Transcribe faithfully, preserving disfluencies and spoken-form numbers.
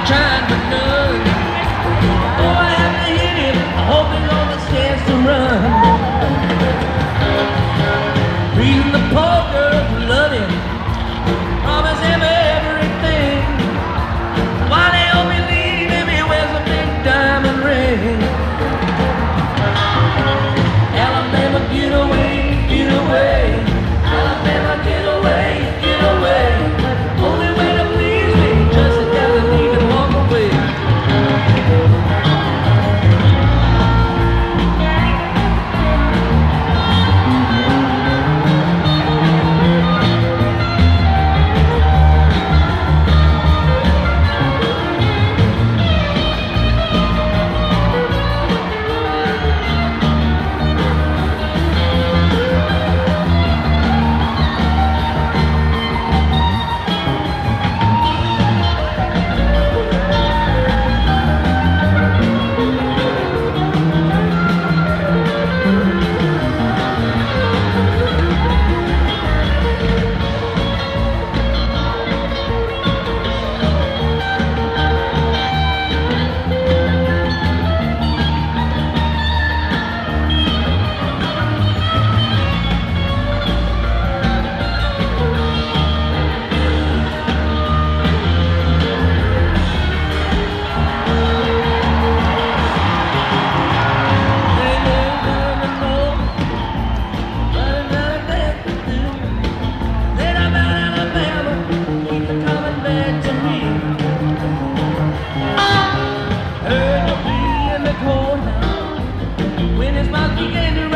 trying but none. Oh, I have to hit him, I hope he's on the chance to run. Reason the poor girls love him, promise him everything. Why they all believe him, he wears a big diamond ring. Alabama, get away, get away. Alabama, get away, get away. Only way to please me, just to have to leave and walk away. When his mouth began to